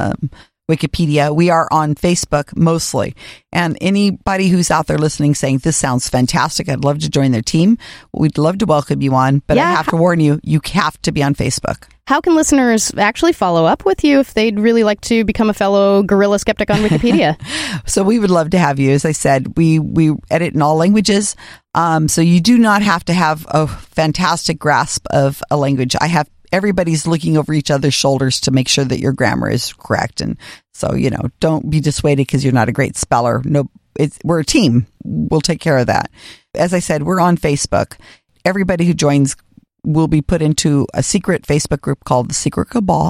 Wikipedia. We are on Facebook mostly. And anybody who's out there listening saying, this sounds fantastic, I'd love to join their team, we'd love to welcome you on. But I have to warn you, you have to be on Facebook. How can listeners actually follow up with you if they'd really like to become a fellow guerrilla skeptic on Wikipedia? So we would love to have you. As I said, we edit in all languages. So you do not have to have a fantastic grasp of a language. Everybody's looking over each other's shoulders to make sure that your grammar is correct. And so, don't be dissuaded because you're not a great speller. No, we're a team. We'll take care of that. As I said, we're on Facebook. Everybody who joins will be put into a secret Facebook group called the Secret Cabal.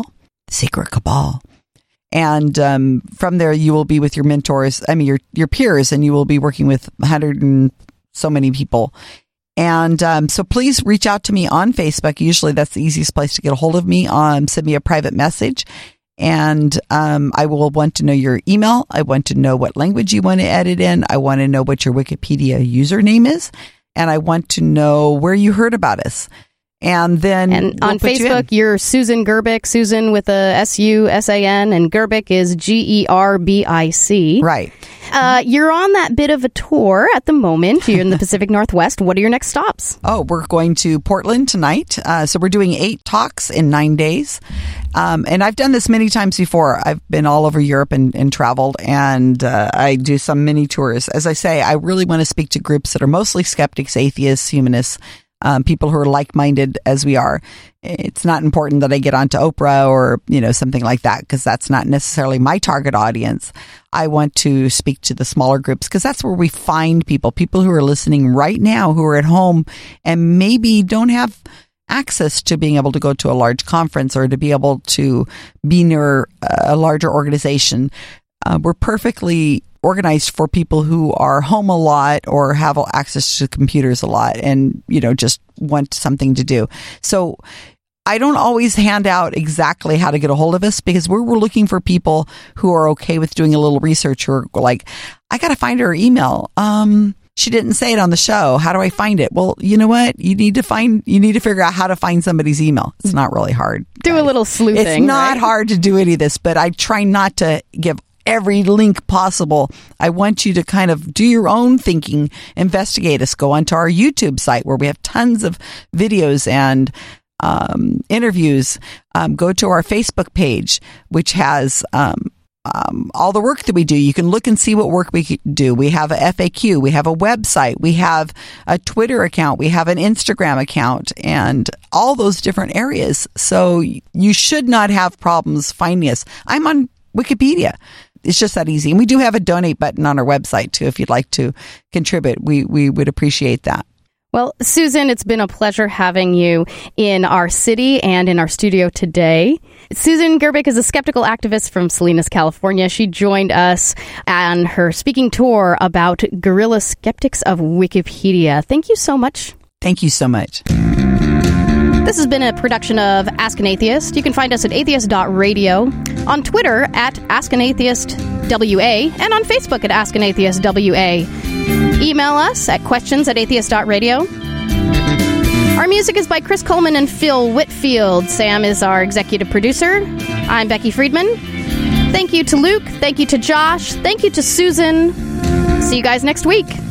And from there, you will be with your mentors, your peers, and you will be working with 100 and so many people. And so please reach out to me on Facebook. Usually that's the easiest place to get a hold of me. Send me a private message. And I will want to know your email. I want to know what language you want to edit in. I want to know what your Wikipedia username is. And I want to know where you heard about us. And then on Facebook, you're Susan Gerbic, Susan with a S-U-S-A-N, and Gerbic is G-E-R-B-I-C. Right. You're on that bit of a tour at the moment. You're in the Pacific Northwest. What are your next stops? Oh, we're going to Portland tonight. So we're doing 8 talks in 9 days. And I've done this many times before. I've been all over Europe and traveled, and I do some mini tours. As I say, I really want to speak to groups that are mostly skeptics, atheists, humanists, people who are like-minded as we are. It's not important that I get onto Oprah or, something like that, because that's not necessarily my target audience. I want to speak to the smaller groups, because that's where we find people who are listening right now, who are at home and maybe don't have access to being able to go to a large conference or to be able to be near a larger organization. We're perfectly organized for people who are home a lot or have access to computers a lot and, just want something to do. So I don't always hand out exactly how to get a hold of us, because we're looking for people who are okay with doing a little research, or like, I got to find her email. She didn't say it on the show. How do I find it? Well, you know what? You need to figure out how to find somebody's email. It's not really hard. Do a little sleuthing. It's not hard to do any of this, but I try not to give every link possible. I want you to kind of do your own thinking, investigate us, go onto our YouTube site where we have tons of videos and interviews. Go to our Facebook page, which has all the work that we do. You can look and see what work we do. We have a FAQ. We have a website. We have a Twitter account. We have an Instagram account, and all those different areas. So you should not have problems finding us. I'm on Wikipedia. It's just that easy. And we do have a donate button on our website, too, if you'd like to contribute. We would appreciate that. Well, Susan, it's been a pleasure having you in our city and in our studio today. Susan Gerbic is a skeptical activist from Salinas, California. She joined us on her speaking tour about guerrilla skeptics of Wikipedia. Thank you so much. Thank you so much. This has been a production of Ask an Atheist. You can find us at atheist.radio, on Twitter at AskAnAtheistWA, and on Facebook at Ask an Atheist WA. Email us at questions@atheist.radio. Our music is by Chris Coleman and Phil Whitfield. Sam is our executive producer. I'm Becky Friedman. Thank you to Luke. Thank you to Josh. Thank you to Susan. See you guys next week.